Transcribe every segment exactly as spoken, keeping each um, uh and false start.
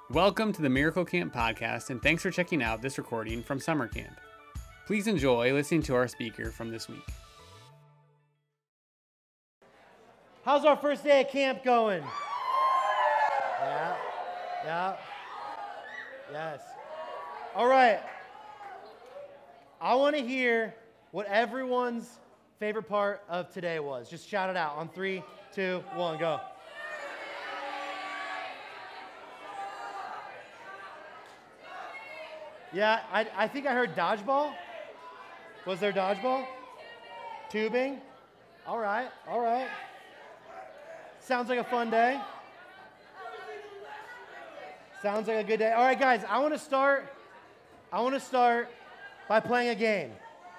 Welcome to the Miracle Camp podcast, and thanks for checking out this recording from summer camp. Please enjoy listening to our speaker from this week. How's our first day at camp going? Yeah, yeah, yes. All right. I want to hear what everyone's favorite part of today was. Just shout it out on three, two, one, go. Yeah, I, I think I heard dodgeball. Was there dodgeball? Tubing? All right, all right. Sounds like a fun day. Sounds like a good day. All right, guys, I want to start, I want to start by playing a game.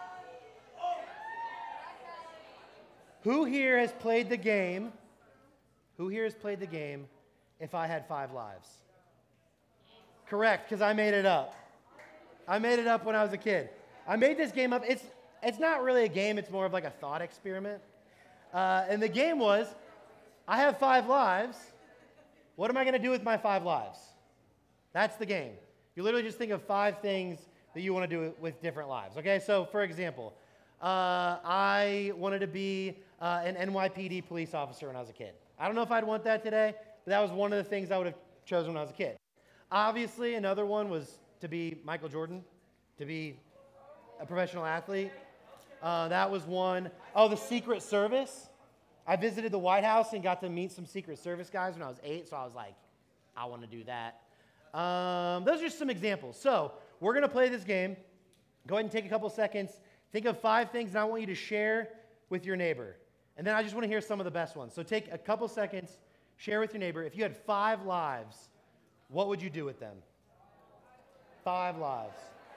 Who here has played the game? Who here has played the game If I Had Five Lives? Correct, because I made it up. I made it up when I was a kid. I made this game up. It's it's not really a game. It's more of like a thought experiment. Uh, and the game was, I have five lives. What am I going to do with my five lives? That's the game. You literally just think of five things that you want to do with different lives. Okay, so for example, uh, I wanted to be uh, an N Y P D police officer when I was a kid. I don't know if I'd want that today, but that was one of the things I would have chosen when I was a kid. Obviously, another one was to be Michael Jordan, to be a professional athlete. Uh, that was one. Oh, the Secret Service. I visited the White House and got to meet some Secret Service guys when I was eight, so I was like, I want to do that. Um, those are just some examples. So we're going to play this game. Go ahead and take a couple seconds. Think of five things that I want you to share with your neighbor. And then I just want to hear some of the best ones. So take a couple seconds, share with your neighbor. If you had five lives, what would you do with them? Five lives.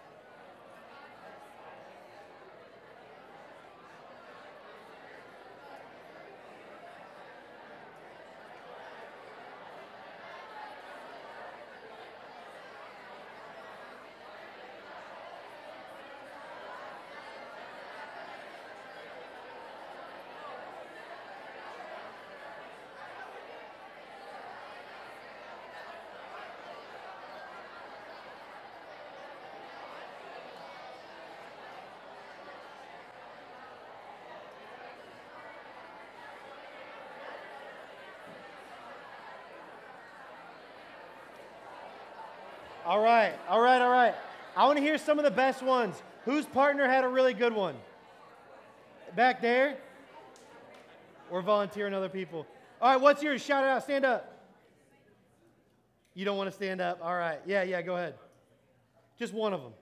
All right, all right, all right. I want to hear some of the best ones. Whose partner had a really good one? Back there? Or volunteering other people? All right, what's yours? Shout it out. Stand up. You don't want to stand up? All right. Yeah, yeah, go ahead. Just one of them.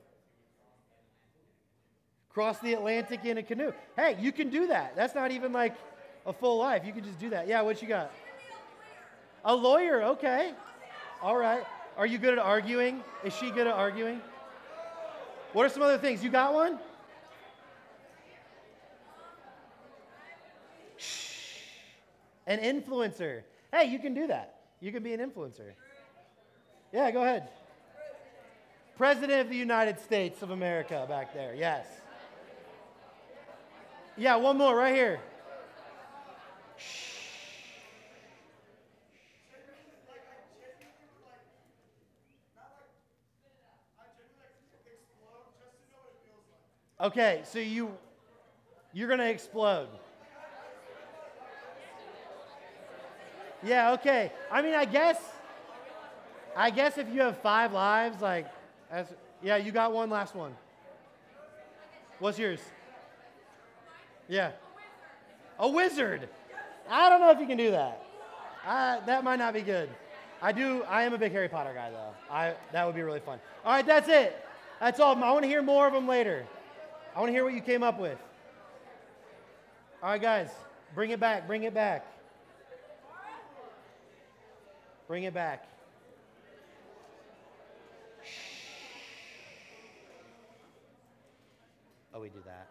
Cross the Atlantic in a canoe. Hey, you can do that. That's not even like a full life. You can just do that. Yeah, what you got? A lawyer. Okay. All right. Are you good at arguing? Is she good at arguing? What are some other things? You got one? Shh. An influencer. Hey, you can do that. You can be an influencer. Yeah, go ahead. President of the United States of America back there. Yes. Yeah, one more right here. Shh. Okay, so you, you're going to explode. Yeah, okay. I mean, I guess, I guess if you have five lives, like, as, yeah, you got one last one. What's yours? Yeah. A wizard. I don't know if you can do that. I, that might not be good. I do, I am a big Harry Potter guy, though. I, that would be really fun. All right, that's it. That's all. I want to hear more of them later. I want to hear what you came up with. All right, guys, bring it back, bring it back. Bring it back. Shh. Oh, we do that.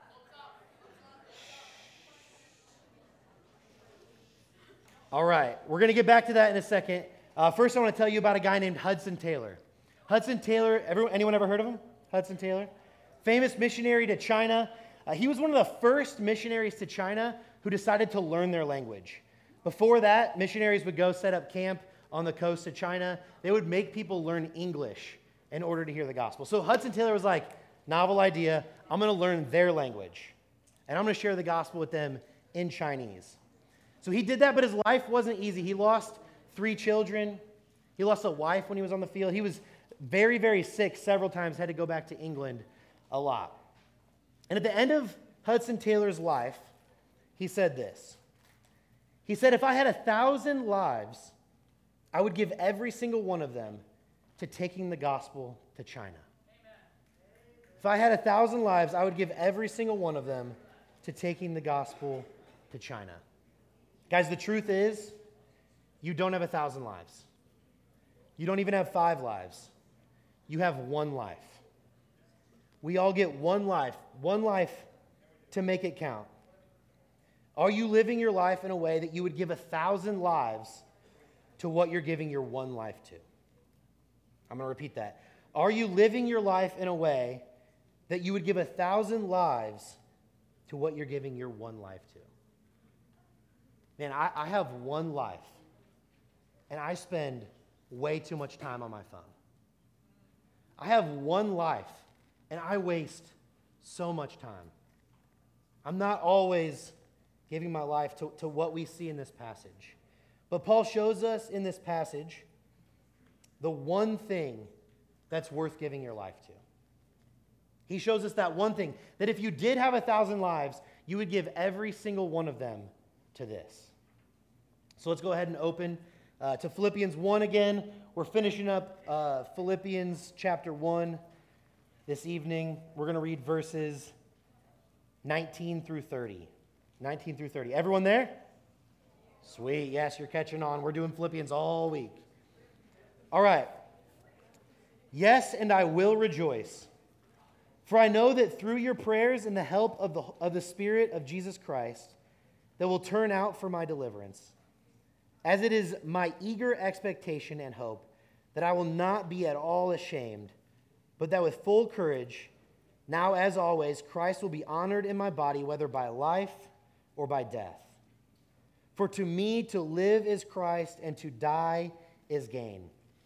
All right, we're going to get back to that in a second. Uh, first, I want to tell you about a guy named Hudson Taylor. Hudson Taylor, everyone, anyone ever heard of him? Hudson Taylor? Famous missionary to China. Uh, he was one of the first missionaries to China who decided to learn their language. Before that, missionaries would go set up camp on the coast of China, they would make people learn English in order to hear the gospel. So Hudson Taylor was like, novel idea, I'm going to learn their language, and I'm going to share the gospel with them in Chinese. So he did that, but his life wasn't easy. He lost three children. He lost a wife when he was on the field. He was very, very sick several times, had to go back to England a lot. And at the end of Hudson Taylor's life, he said this. He said, if I had a thousand lives, I would give every single one of them to taking the gospel to China. Amen. If I had a thousand lives, I would give every single one of them to taking the gospel to China. Guys, the truth is, you don't have a thousand lives. You don't even have five lives. You have one life. We all get one life, one life to make it count. Are you living your life in a way that you would give a thousand lives to what you're giving your one life to? I'm going to repeat that. Are you living your life in a way that you would give a thousand lives to what you're giving your one life to? Man, I, I have one life, and I spend way too much time on my phone. I have one life, and I waste so much time. I'm not always giving my life to, to what we see in this passage. But Paul shows us in this passage the one thing that's worth giving your life to. He shows us that one thing, that if you did have a thousand lives, you would give every single one of them to this. So let's go ahead and open uh, to Philippians one again. We're finishing up uh, Philippians chapter one this evening. We're going to read verses nineteen through thirty. nineteen through thirty. Everyone there? Sweet. Yes, you're catching on. We're doing Philippians all week. All right. Yes, and I will rejoice. For I know that through your prayers and the help of the, of the Spirit of Jesus Christ, that will turn out for my deliverance. As it is my eager expectation and hope that I will not be at all ashamed, but that with full courage, now as always, Christ will be honored in my body, whether by life or by death. For to me to live is Christ, and to die is gain.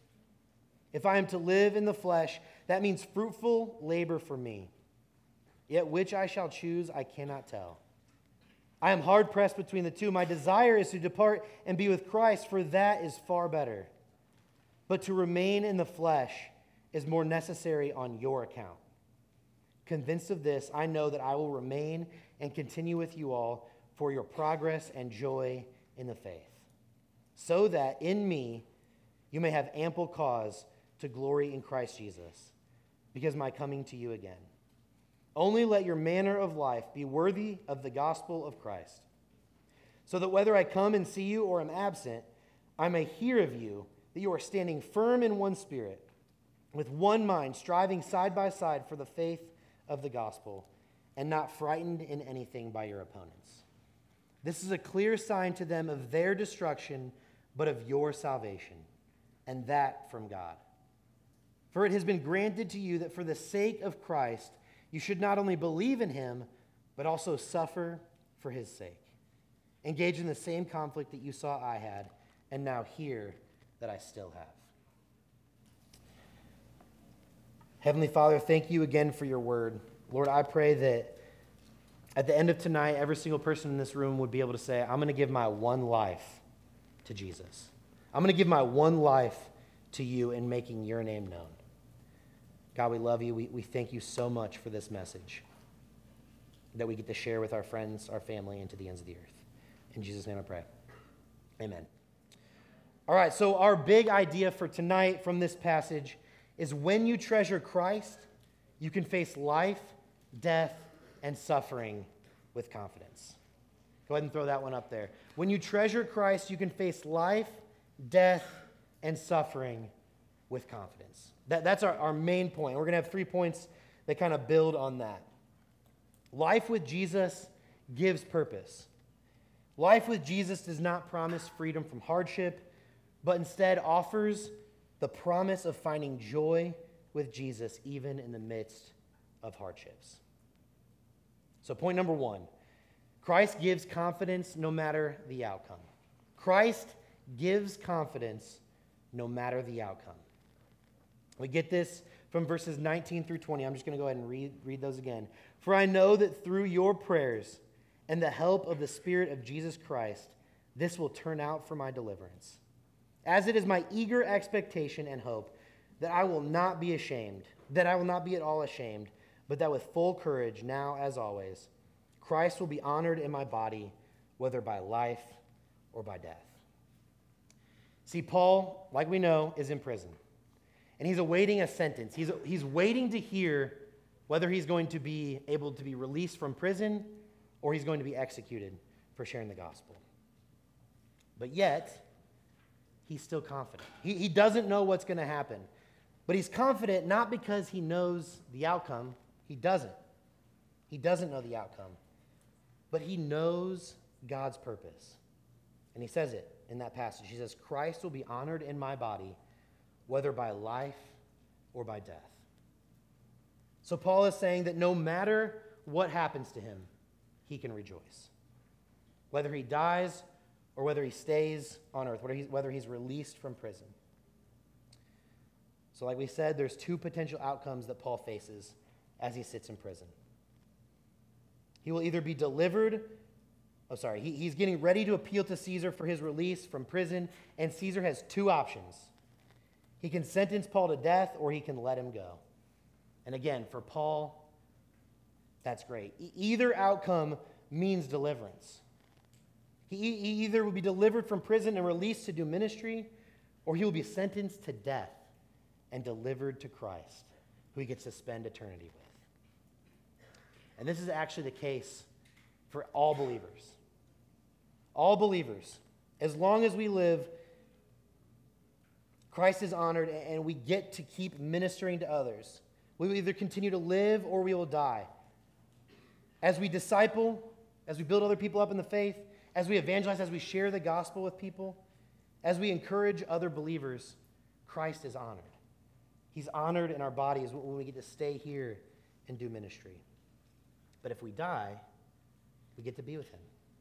If I am to live in the flesh, that means fruitful labor for me. Yet which I shall choose, I cannot tell. I am hard pressed between the two. My desire is to depart and be with Christ, for that is far better. But to remain in the flesh is more necessary on your account. Convinced of this, I know that I will remain and continue with you all for your progress and joy in the faith, so that in me you may have ample cause to glory in Christ Jesus, because my coming to you again. Only let your manner of life be worthy of the gospel of Christ, so that whether I come and see you or am absent, I may hear of you that you are standing firm in one spirit, with one mind, striving side by side for the faith of the gospel, and not frightened in anything by your opponents. This is a clear sign to them of their destruction, but of your salvation, and that from God. For it has been granted to you that for the sake of Christ, you should not only believe in him, but also suffer for his sake. Engage in the same conflict that you saw I had, and now hear that I still have. Heavenly Father, thank you again for your word. Lord, I pray that at the end of tonight, every single person in this room would be able to say, I'm going to give my one life to Jesus. I'm going to give my one life to you in making your name known. God, we love you. We, we thank you so much for this message that we get to share with our friends, our family, and to the ends of the earth. In Jesus' name I pray. Amen. All right, so our big idea for tonight from this passage is when you treasure Christ, you can face life, death, and suffering with confidence. Go ahead and throw that one up there. When you treasure Christ, you can face life, death, and suffering with confidence. That, that's our, our main point. We're going to have three points that kind of build on that. Life with Jesus gives purpose. Life with Jesus does not promise freedom from hardship, but instead offers the promise of finding joy with Jesus even in the midst of hardships. So point number one, Christ gives confidence no matter the outcome. Christ gives confidence no matter the outcome. We get this from verses nineteen through twenty. I'm just going to go ahead and read, read those again. For I know that through your prayers and the help of the Spirit of Jesus Christ, this will turn out for my deliverance. As it is my eager expectation and hope that I will not be ashamed, that I will not be at all ashamed, but that with full courage, now as always, Christ will be honored in my body, whether by life or by death. See, Paul, like we know, is in prison. And he's awaiting a sentence. He's, he's waiting to hear whether he's going to be able to be released from prison or he's going to be executed for sharing the gospel. But yet, he's still confident. He, he doesn't know what's going to happen. But he's confident not because he knows the outcome. He doesn't. He doesn't know the outcome. But he knows God's purpose. And he says it in that passage. He says, Christ will be honored in my body, whether by life or by death. So Paul is saying that no matter what happens to him, he can rejoice. Whether he dies or whether he stays on earth, whether he's, whether he's released from prison. So like we said, there's two potential outcomes that Paul faces as he sits in prison. He will either be delivered, oh sorry, he, he's getting ready to appeal to Caesar for his release from prison, and Caesar has two options. He can sentence Paul to death or he can let him go. And again, for Paul, that's great. E- either outcome means deliverance. He, he either will be delivered from prison and released to do ministry, or he will be sentenced to death and delivered to Christ, who he gets to spend eternity with. And this is actually the case for all believers. All believers. As long as we live, Christ is honored and we get to keep ministering to others. We will either continue to live or we will die. As we disciple, as we build other people up in the faith, as we evangelize, as we share the gospel with people, as we encourage other believers, Christ is honored. He's honored in our bodies when we get to stay here and do ministry. But if we die, we get to be with him.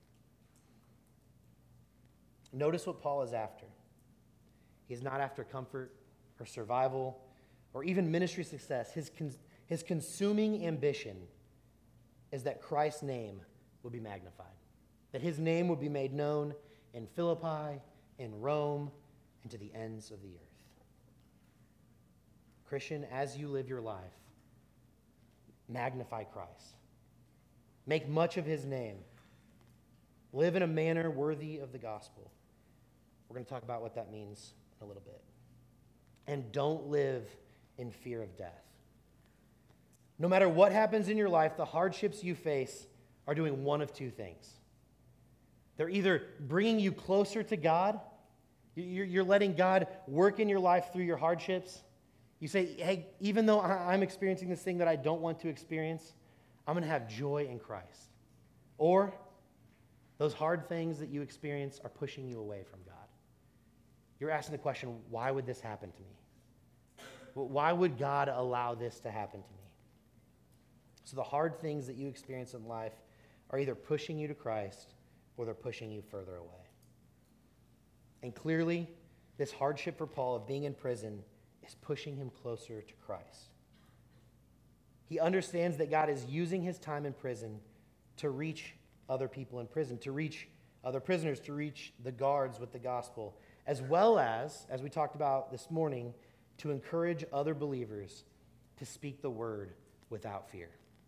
Notice what Paul is after. He's not after comfort or survival or even ministry success. His, con- his consuming ambition is that Christ's name will be magnified, that his name will be made known in Philippi, in Rome, and to the ends of the earth. Christian, as you live your life, magnify Christ. Make much of his name. Live in a manner worthy of the gospel. We're going to talk about what that means in a little bit. And don't live in fear of death. No matter what happens in your life, the hardships you face are doing one of two things. They're either bringing you closer to God. You're letting God work in your life through your hardships. You say, hey, even though I'm experiencing this thing that I don't want to experience, I'm going to have joy in Christ. Or those hard things that you experience are pushing you away from God. You're asking the question, why would this happen to me? Why would God allow this to happen to me? So the hard things that you experience in life are either pushing you to Christ or they're pushing you further away. And clearly, this hardship for Paul of being in prison is pushing him closer to Christ. He understands that God is using his time in prison to reach other people in prison, to reach other prisoners, to reach the guards with the gospel, as well as, as we talked about this morning, to encourage other believers to speak the word without fear.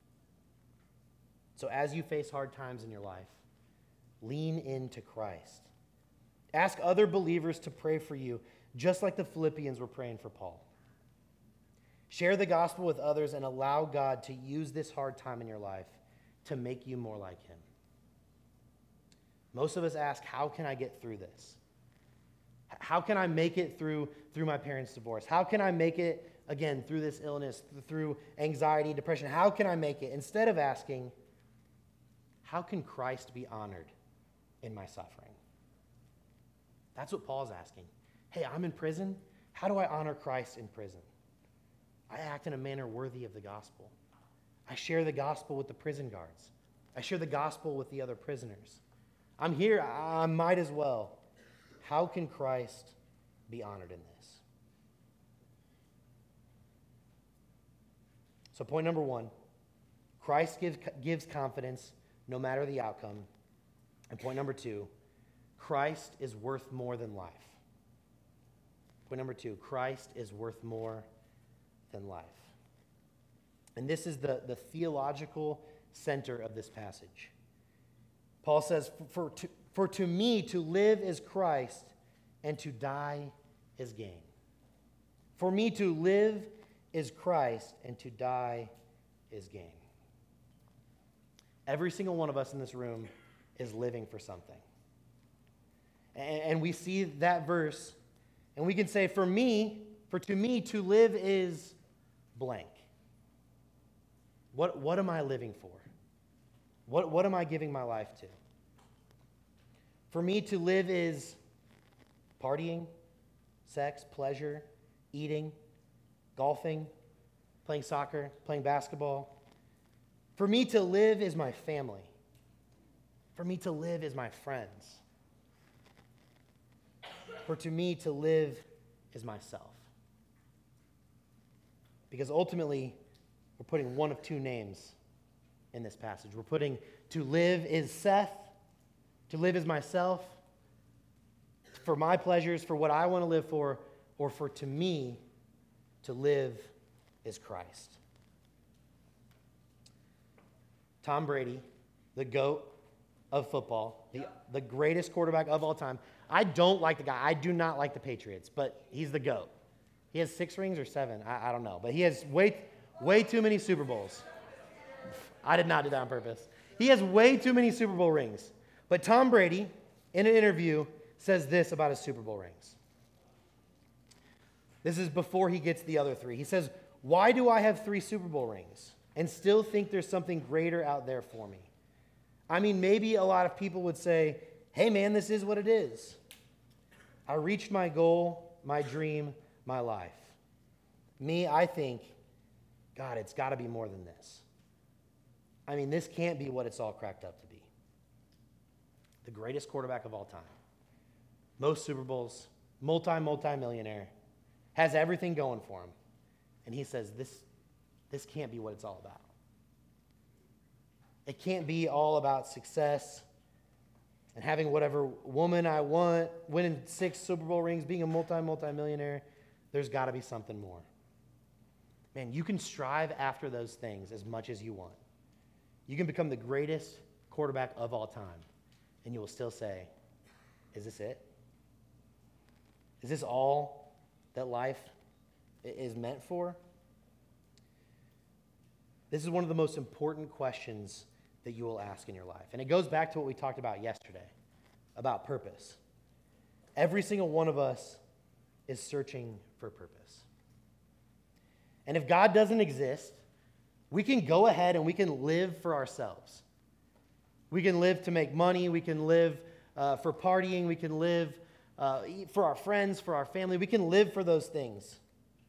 So as you face hard times in your life, lean into Christ. Ask other believers to pray for you, just like the Philippians were praying for Paul. Share the gospel with others and allow God to use this hard time in your life to make you more like him. Most of us ask, how can I get through this? How can I make it through, through my parents' divorce? How can I make it, again, through this illness, through anxiety, depression? How can I make it? Instead of asking, how can Christ be honored in my suffering? That's what Paul's asking. Hey, I'm in prison. How do I honor Christ in prison? I act in a manner worthy of the gospel. I share the gospel with the prison guards. I share the gospel with the other prisoners. I'm here. I might as well. How can Christ be honored in this. So point number one, Christ gives, gives confidence no matter the outcome. And point number two, Christ is worth more than life. Point number two, Christ is worth more than life. And this is the, the theological center of this passage. Paul says, for to, for to me to live is Christ, and to die is gain. For me to live is Christ, and to die is gain. Every single one of us in this room is living for something. And, and we see that verse, and we can say, for me, for to me to live is blank. What, what am I living for? What, what am I giving my life to? For me to live is partying, sex, pleasure, eating, golfing, playing soccer, playing basketball. For me to live is my family. For me to live is my friends. For to me to live is myself. Because ultimately, we're putting one of two names in this passage. We're putting to live is Seth, to live is myself, for my pleasures, for what I want to live for, or for to me to live is Christ. Tom Brady, the GOAT of football, the, the greatest quarterback of all time. I don't like the guy. I do not like the Patriots, but he's the GOAT. He has six rings or seven. I, I don't know. But he has way, way too many Super Bowls. I did not do that on purpose. He has way too many Super Bowl rings. But Tom Brady, in an interview, says this about his Super Bowl rings. This is before he gets the other three. He says, "Why do I have three Super Bowl rings and still think there's something greater out there for me? I mean, maybe a lot of people would say, hey man, this is what it is. I reached my goal, my dream, my life. Me, I think, God, it's got to be more than this. I mean, this can't be what it's all cracked up to be. The greatest quarterback of all time. Most Super Bowls, multi, multi-millionaire, has everything going for him. And he says, this, this can't be what it's all about. It can't be all about success and having whatever woman I want, winning six Super Bowl rings, being a multi, multi-millionaire. There's got to be something more. Man, you can strive after those things as much as you want. You can become the greatest quarterback of all time, and you will still say, is this it? Is this all that life is meant for? This is one of the most important questions that you will ask in your life. And it goes back to what we talked about yesterday, about purpose. Every single one of us is searching for purpose. And if God doesn't exist, we can go ahead and we can live for ourselves. We can live to make money. We can live uh, for partying. We can live uh, for our friends, for our family. We can live for those things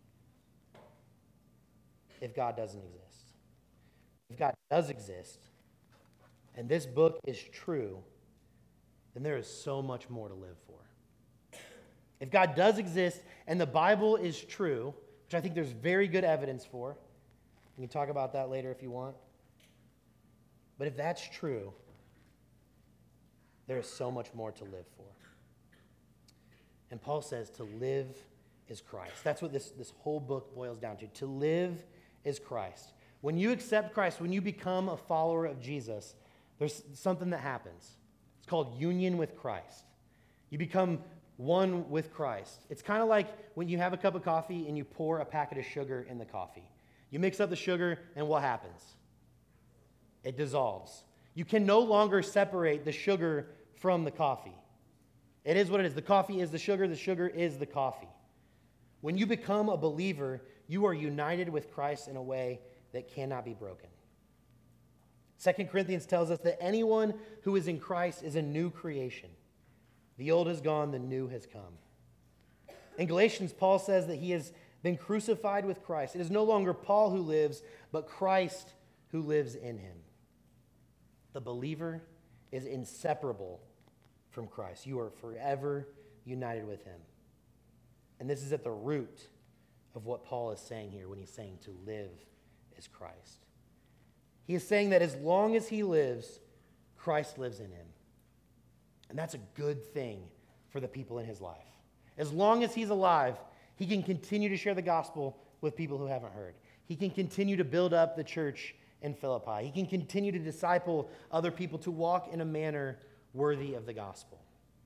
if God doesn't exist. If God does exist, and this book is true, then there is so much more to live for. If God does exist and the Bible is true, which I think there's very good evidence for, we can talk about that later if you want. But if that's true, there is so much more to live for. And Paul says to live is Christ. That's what this, this whole book boils down to. To live is Christ. When you accept Christ, when you become a follower of Jesus, there's something that happens. It's called union with Christ. You become one with Christ. It's kind of like when you have a cup of coffee and you pour a packet of sugar in the coffee. You mix up the sugar, and what happens? It dissolves. You can no longer separate the sugar from the coffee. It is what it is. The coffee is the sugar. The sugar is the coffee. When you become a believer, you are united with Christ in a way that cannot be broken. Second Corinthians tells us that anyone who is in Christ is a new creation. The old has gone, the new has come. In Galatians, Paul says that he has been crucified with Christ. It is no longer Paul who lives, but Christ who lives in him. The believer is inseparable from Christ. You are forever united with him. And this is at the root of what Paul is saying here when he's saying to live is Christ. He is saying that as long as he lives, Christ lives in him. And that's a good thing for the people in his life. As long as he's alive, he can continue to share the gospel with people who haven't heard. He can continue to build up the church in Philippi. He can continue to disciple other people to walk in a manner worthy of the gospel.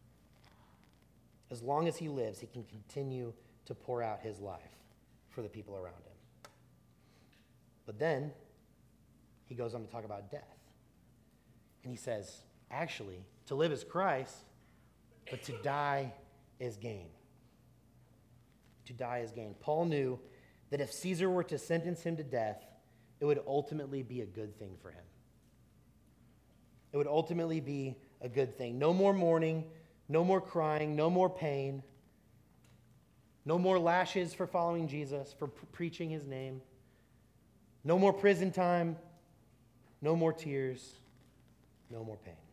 As long as he lives, he can continue to pour out his life for the people around him. But then he goes on to talk about death. And he says, actually, to live is Christ, but to die is gain. To die is gain. Paul knew that if Caesar were to sentence him to death, it would ultimately be a good thing for him. It would ultimately be a good thing. No more mourning, no more crying, no more pain, no more lashes for following Jesus, for pre- preaching his name, no more prison time, no more tears, no more pain.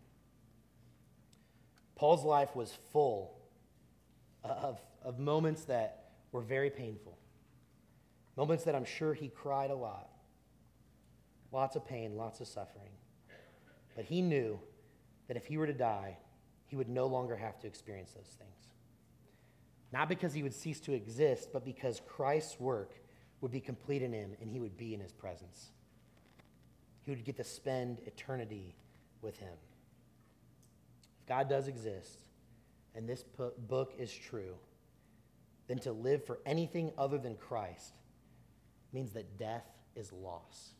Paul's life was full of, of moments that were very painful, moments that I'm sure he cried a lot, lots of pain, lots of suffering. But he knew that if he were to die, he would no longer have to experience those things. Not because he would cease to exist, but because Christ's work would be complete in him and he would be in his presence. He would get to spend eternity with him. If God does exist, and this book is true, then to live for anything other than Christ means that death is loss.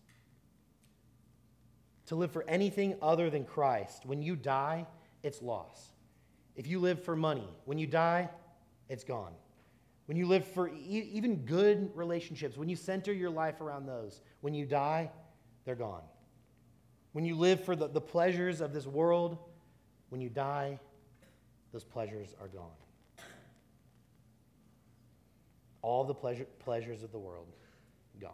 To live for anything other than Christ, when you die, it's loss. If you live for money, when you die, it's gone. When you live for e- even good relationships, when you center your life around those, when you die, they're gone. When you live for the, the pleasures of this world, when you die, those pleasures are gone. All the pleasure, pleasures of the world, gone.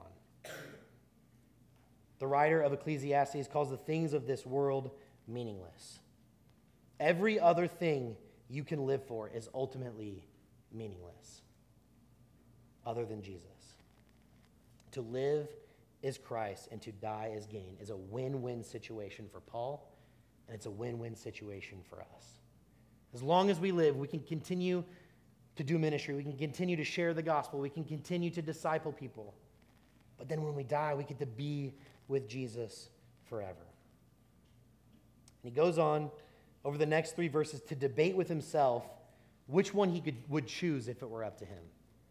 The writer of Ecclesiastes calls the things of this world meaningless. Every other thing you can live for is ultimately meaningless, other than Jesus. To live is Christ, and to die is gain is a win-win situation for Paul, and it's a win-win situation for us. As long as we live, we can continue to do ministry. We can continue to share the gospel. We can continue to disciple people. But then when we die, we get to be with Jesus forever. And he goes on over the next three verses to debate with himself which one he could, would choose if it were up to him.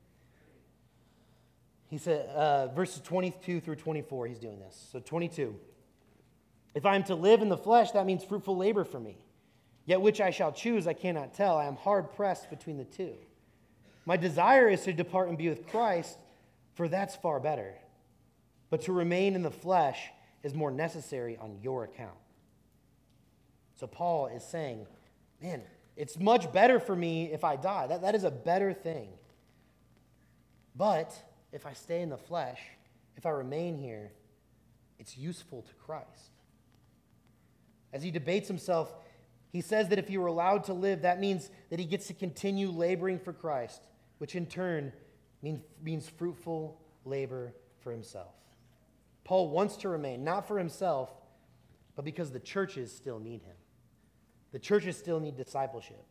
He said, uh, verses twenty-two through twenty-four, he's doing this. So twenty-two. If I am to live in the flesh, that means fruitful labor for me. Yet which I shall choose, I cannot tell. I am hard pressed between the two. My desire is to depart and be with Christ, for that's far better. But to remain in the flesh is more necessary on your account. So Paul is saying, man, it's much better for me if I die. That, that is a better thing. But if I stay in the flesh, if I remain here, it's useful to Christ. As he debates himself, he says that if he were allowed to live, that means that he gets to continue laboring for Christ, which in turn means, means fruitful labor for himself. Paul wants to remain, not for himself, but because the churches still need him. The churches still need discipleship.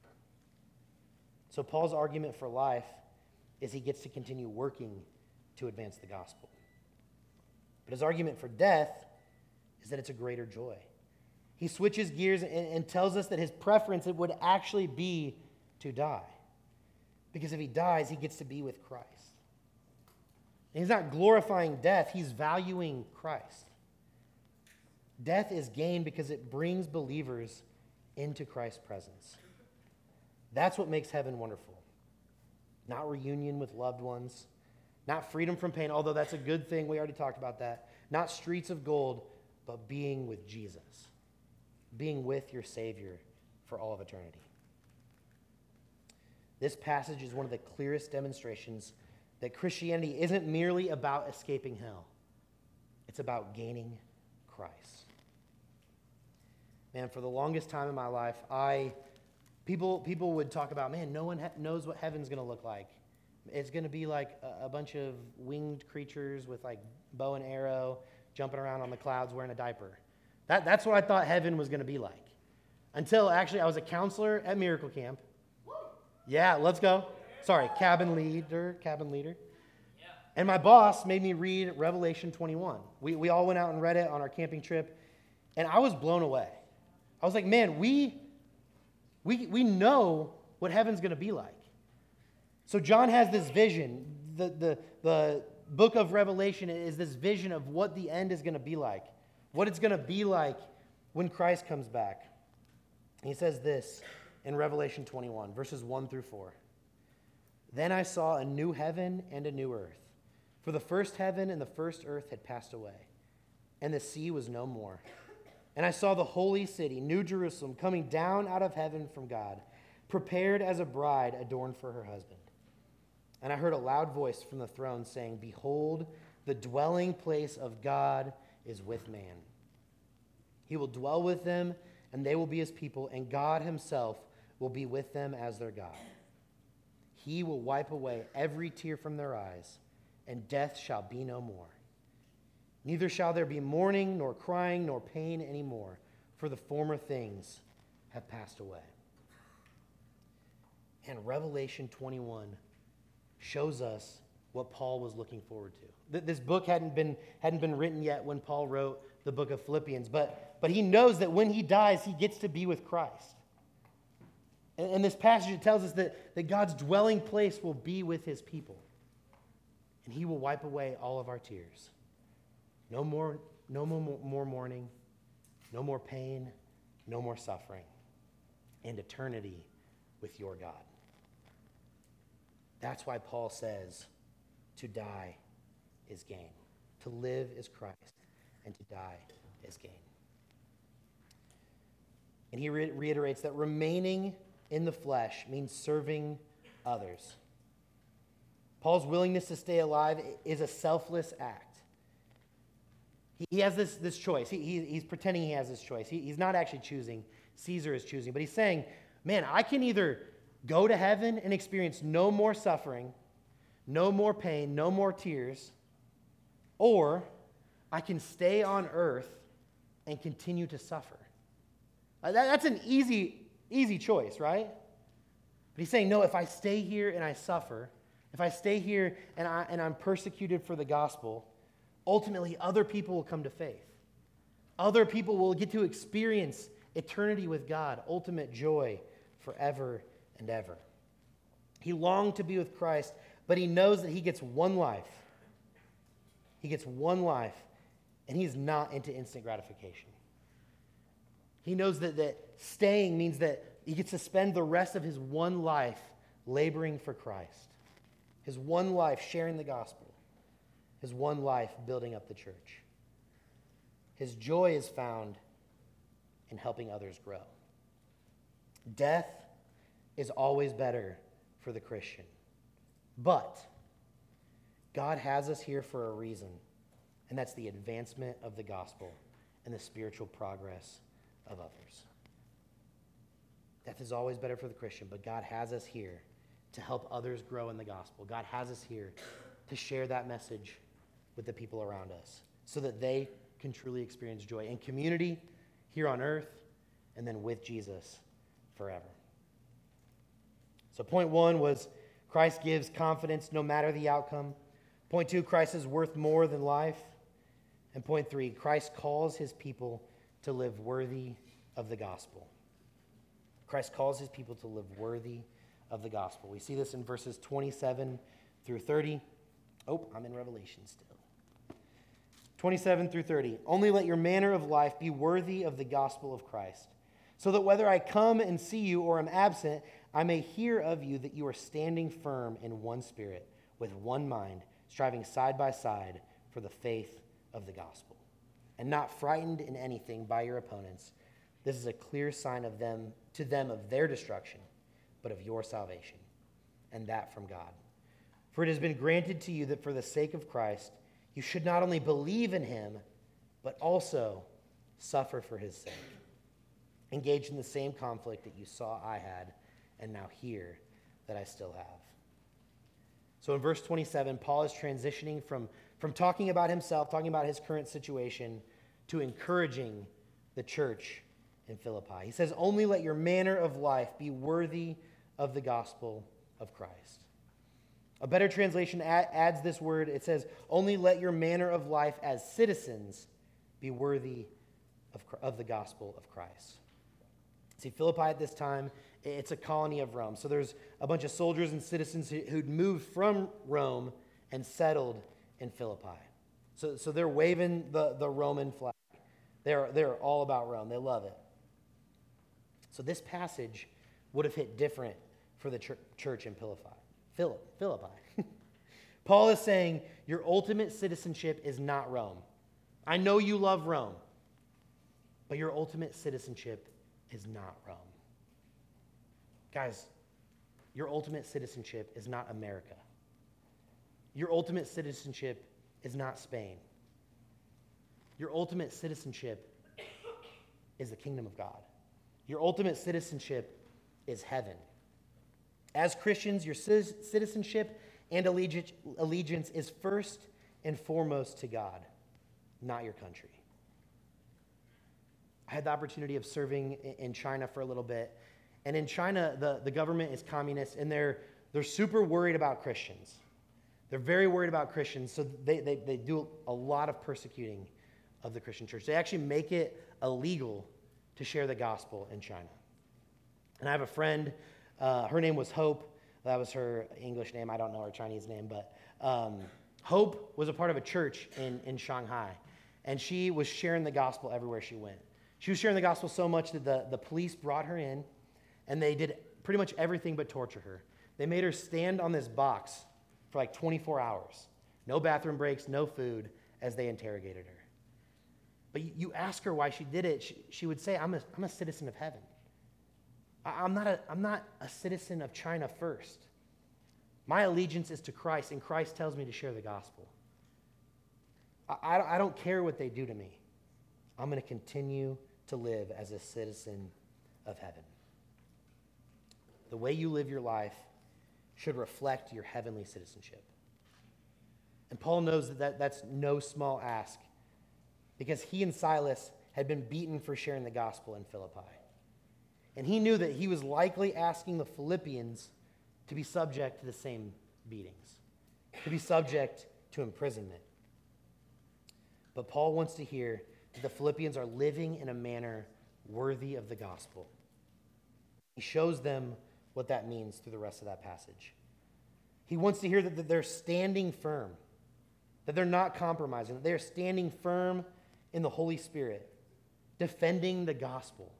So Paul's argument for life is he gets to continue working to advance the gospel. But his argument for death is that it's a greater joy. He switches gears and, and tells us that his preference it would actually be to die. Because if he dies, he gets to be with Christ. And he's not glorifying death, he's valuing Christ. Death is gain because it brings believers into Christ's presence. That's what makes heaven wonderful. Not reunion with loved ones, not freedom from pain, although that's a good thing, we already talked about that. Not streets of gold, but being with Jesus. Being with your Savior for all of eternity. This passage is one of the clearest demonstrations that Christianity isn't merely about escaping hell. It's about gaining Christ. Man, for the longest time in my life, I People, people would talk about, man, no one ha- knows what heaven's going to look like. It's going to be like a, a bunch of winged creatures with like bow and arrow jumping around on the clouds wearing a diaper. That, that's what I thought heaven was going to be like. Until actually I was a counselor at Miracle Camp. Yeah, let's go. Sorry, cabin leader, cabin leader. And my boss made me read Revelation twenty-one. We, we all went out and read it on our camping trip, and I was blown away. I was like, man, we, we, we know what heaven's going to be like. So John has this vision. The, the, the book of Revelation is this vision of what the end is going to be like, what it's going to be like when Christ comes back. He says this in Revelation twenty-one, verses one through four. Then I saw a new heaven and a new earth. For the first heaven and the first earth had passed away, and the sea was no more. And I saw the holy city, New Jerusalem, coming down out of heaven from God, prepared as a bride adorned for her husband. And I heard a loud voice from the throne saying, Behold, the dwelling place of God is with man. He will dwell with them, and they will be his people, and God himself will be with them as their God. He will wipe away every tear from their eyes, and death shall be no more. Neither shall there be mourning, nor crying, nor pain anymore, for the former things have passed away. And Revelation twenty-one shows us what Paul was looking forward to. This book hadn't been, hadn't been written yet when Paul wrote the book of Philippians, but, but he knows that when he dies, he gets to be with Christ. And, and this passage, it tells us that, that God's dwelling place will be with his people, and he will wipe away all of our tears. No more, no more, more mourning, no more pain, no more suffering, and eternity with your God. That's why Paul says to die is gain. To live is Christ, and to die is gain. And he re- reiterates that remaining in the flesh means serving others. Paul's willingness to stay alive is a selfless act. He, he has this, this choice. He, he, he's pretending he has this choice. He, he's not actually choosing. Caesar is choosing. But he's saying, man, I can either go to heaven and experience no more suffering, no more pain, no more tears, or I can stay on earth and continue to suffer. Uh, that, that's an easy, easy choice, right? But he's saying, no, if I stay here and I suffer, if I stay here and, I, and I'm persecuted for the gospel, ultimately other people will come to faith. Other people will get to experience eternity with God, ultimate joy forever and ever. He longed to be with Christ, but he knows that he gets one life. He gets one life, and he's not into instant gratification. He knows that, that staying means that he gets to spend the rest of his one life laboring for Christ. His one life sharing the gospel. His one life building up the church. His joy is found in helping others grow. Death is always better for the Christian. But God has us here for a reason, and that's the advancement of the gospel and the spiritual progress of others. Death is always better for the Christian, but God has us here to help others grow in the gospel. God has us here to share that message with the people around us so that they can truly experience joy in community here on earth and then with Jesus forever. So point one was Christ gives confidence no matter the outcome. Point two, Christ is worth more than life. And point three, Christ calls his people to live worthy of the gospel. Christ calls his people to live worthy of the gospel. We see this in verses twenty-seven through thirty. Oh, I'm in Revelation still. twenty-seven through thirty. Only let your manner of life be worthy of the gospel of Christ, so that whether I come and see you or am absent, I may hear of you that you are standing firm in one spirit, with one mind, striving side by side for the faith of the gospel, and not frightened in anything by your opponents. This is a clear sign of them to them of their destruction, but of your salvation, and that from God. For it has been granted to you that for the sake of Christ, you should not only believe in him, but also suffer for his sake. engaged in the same conflict that you saw I had and now hear that I still have. So in verse twenty-seven, Paul is transitioning from, from talking about himself, talking about his current situation, to encouraging the church in Philippi. He says, only let your manner of life be worthy of the gospel of Christ. A better translation adds this word. It says, only let your manner of life as citizens be worthy of, of the gospel of Christ. See, Philippi at this time, it's a colony of Rome. So there's a bunch of soldiers and citizens who'd moved from Rome and settled in Philippi. So, so they're waving the, the Roman flag. They're, they're all about Rome. They love it. So this passage would have hit different for the ch- church in Philippi. Philip, Philippi. Paul is saying your ultimate citizenship is not Rome. I know you love Rome, but your ultimate citizenship is not Rome. Guys, your ultimate citizenship is not America. Your ultimate citizenship is not Spain. Your ultimate citizenship is the kingdom of God. Your ultimate citizenship is heaven. As Christians, your citizenship and allegiance is first and foremost to God, not your country. I had the opportunity of serving in China for a little bit. And in China, the, the government is communist, and they're, they're super worried about Christians. They're very worried about Christians, so they, they, they do a lot of persecuting of the Christian church. They actually make it illegal to share the gospel in China. And I have a friend, uh, her name was Hope. That was her English name. I don't know her Chinese name, but um, Hope was a part of a church in, in Shanghai, and she was sharing the gospel everywhere she went. She was sharing the gospel so much that the, the police brought her in, and they did pretty much everything but torture her. They made her stand on this box for like twenty-four hours. No bathroom breaks, no food, as they interrogated her. But you ask her why she did it, she, she would say, I'm a, I'm a citizen of heaven. I, I'm, not a, I'm not a citizen of China first. My allegiance is to Christ, and Christ tells me to share the gospel. I, I, I don't care what they do to me. I'm going to continue to live as a citizen of heaven. The way you live your life should reflect your heavenly citizenship. And Paul knows that, that that's no small ask, because he and Silas had been beaten for sharing the gospel in Philippi. And he knew that he was likely asking the Philippians to be subject to the same beatings, to be subject to imprisonment. But Paul wants to hear that the Philippians are living in a manner worthy of the gospel. He shows them what that means through the rest of that passage. He wants to hear that they're standing firm, that they're not compromising, that they're standing firm in the Holy Spirit, defending the gospel.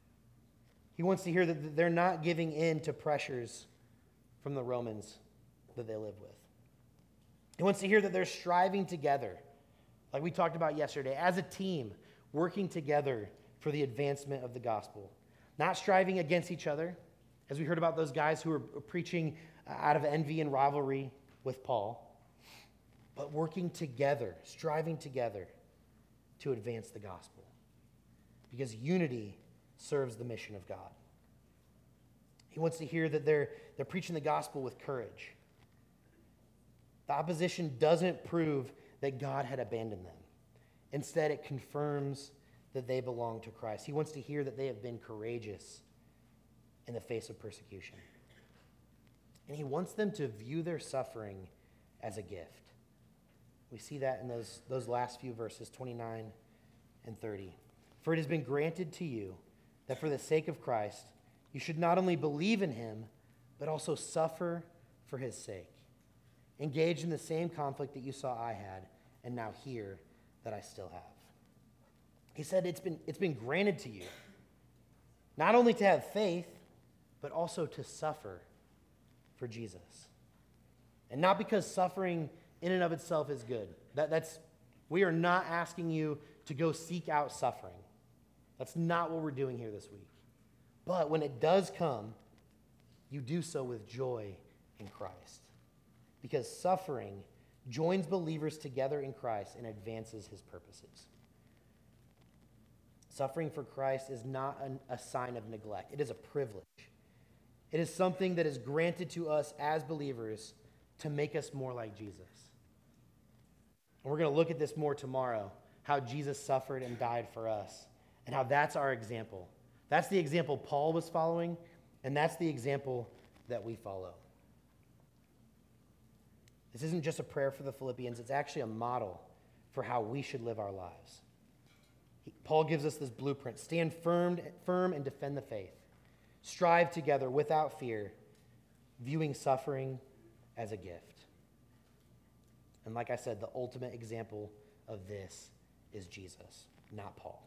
He wants to hear that they're not giving in to pressures from the Romans that they live with. He wants to hear that they're striving together, like we talked about yesterday, as a team, working together for the advancement of the gospel. Not striving against each other, as we heard about those guys who were preaching out of envy and rivalry with Paul, but working together, striving together to advance the gospel. Because unity serves the mission of God. He wants to hear that they're, they're preaching the gospel with courage. The opposition doesn't prove that God had abandoned them. Instead, it confirms that they belong to Christ. He wants to hear that they have been courageous in the face of persecution. And he wants them to view their suffering as a gift. We see that in those, those last few verses, twenty-nine and thirty. For it has been granted to you that for the sake of Christ, you should not only believe in him, but also suffer for his sake. Engage in the same conflict that you saw I had, and now hear that I still have. He said it's been, it's been granted to you, not only to have faith, but also to suffer for Jesus. And not because suffering in and of itself is good. That, that's, we are not asking you to go seek out suffering. That's not what we're doing here this week. But when it does come, you do so with joy in Christ. Because suffering joins believers together in Christ and advances his purposes. Suffering for Christ is not an, a sign of neglect. It is a privilege. It is something that is granted to us as believers to make us more like Jesus. And we're going to look at this more tomorrow, how Jesus suffered and died for us, and how that's our example. That's the example Paul was following, and that's the example that we follow. This isn't just a prayer for the Philippians, it's actually a model for how we should live our lives. He, Paul gives us this blueprint. Stand firm, firm and defend the faith. Strive together without fear, viewing suffering as a gift. And like I said, the ultimate example of this is Jesus, not Paul.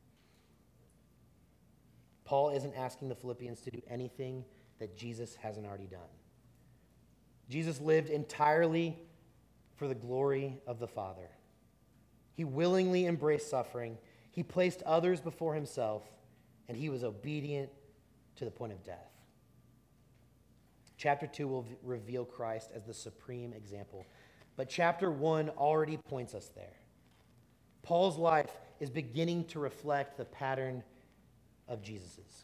Paul isn't asking the Philippians to do anything that Jesus hasn't already done. Jesus lived entirely for the glory of the Father. He willingly embraced suffering. He placed others before himself, and he was obedient to the point of death. Chapter two will v- reveal Christ as the supreme example, but chapter one already points us there. Paul's life is beginning to reflect the pattern of Jesus's.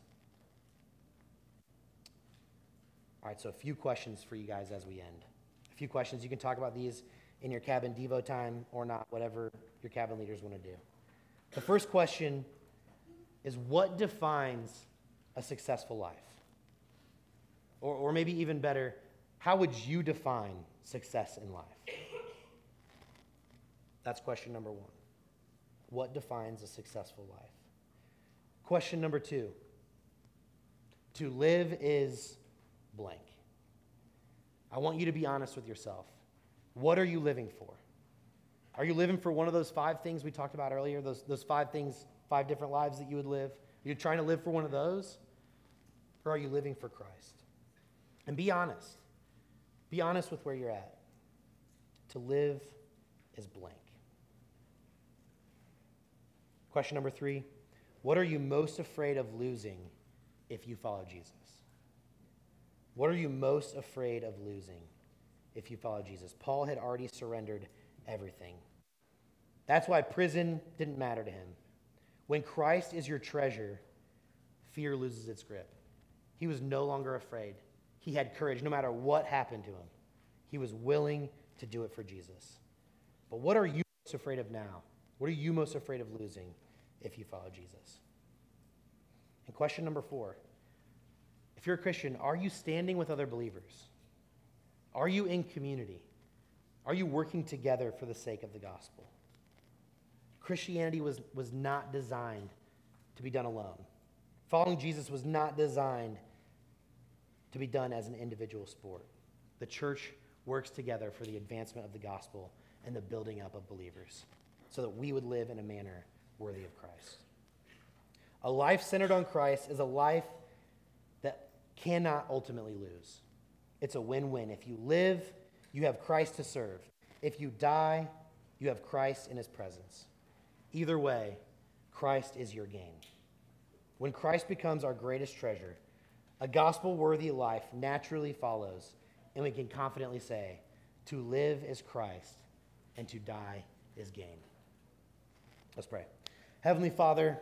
All right, so a few questions for you guys as we end. A few questions. You can talk about these in your cabin Devo time or not, whatever your cabin leaders want to do. The first question is, what defines a successful life? Or, or maybe even better, how would you define success in life? That's question number one. What defines a successful life? Question number two. To live is blank. I want you to be honest with yourself. What are you living for? Are you living for one of those five things we talked about earlier? Those, those five things, five different lives that you would live? Are you trying to live for one of those? Or are you living for Christ? And be honest. Be honest with where you're at. To live is blank. Question number three. What are you most afraid of losing if you follow Jesus? What are you most afraid of losing if you follow Jesus? Paul had already surrendered everything. That's why prison didn't matter to him. When Christ is your treasure, fear loses its grip. He was no longer afraid. He had courage no matter what happened to him. He was willing to do it for Jesus. But what are you most afraid of now? What are you most afraid of losing if you follow Jesus? And question number four. If you're a Christian, are you standing with other believers? Are you in community? Are you working together for the sake of the gospel? Christianity was, was not designed to be done alone. Following Jesus was not designed to be done as an individual sport. The church works together for the advancement of the gospel and the building up of believers so that we would live in a manner worthy of Christ. A life centered on Christ is a life that cannot ultimately lose. It's a win-win. If you live, you have Christ to serve. If you die, you have Christ in his presence. Either way, Christ is your gain. When Christ becomes our greatest treasure, a gospel-worthy life naturally follows, and we can confidently say, to live is Christ, and to die is gain. Let's pray. Heavenly Father,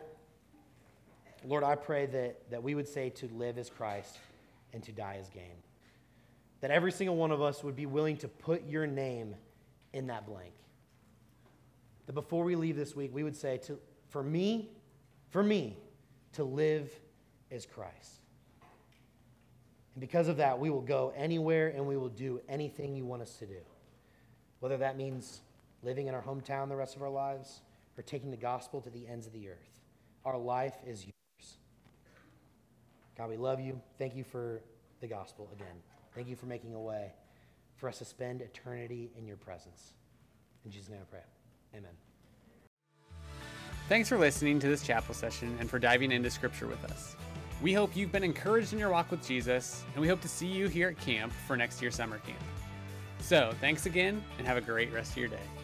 Lord, I pray that, that we would say to live is Christ and to die is gain. That every single one of us would be willing to put your name in that blank. That before we leave this week, we would say, to, for me, for me, to live is Christ. And because of that, we will go anywhere and we will do anything you want us to do. Whether that means living in our hometown the rest of our lives or taking the gospel to the ends of the earth. Our life is yours. God, we love you. Thank you for the gospel again. Thank you for making a way for us to spend eternity in your presence. In Jesus' name I pray. Amen. Thanks for listening to this chapel session and for diving into Scripture with us. We hope you've been encouraged in your walk with Jesus, and we hope to see you here at camp for next year's summer camp. So, thanks again, and have a great rest of your day.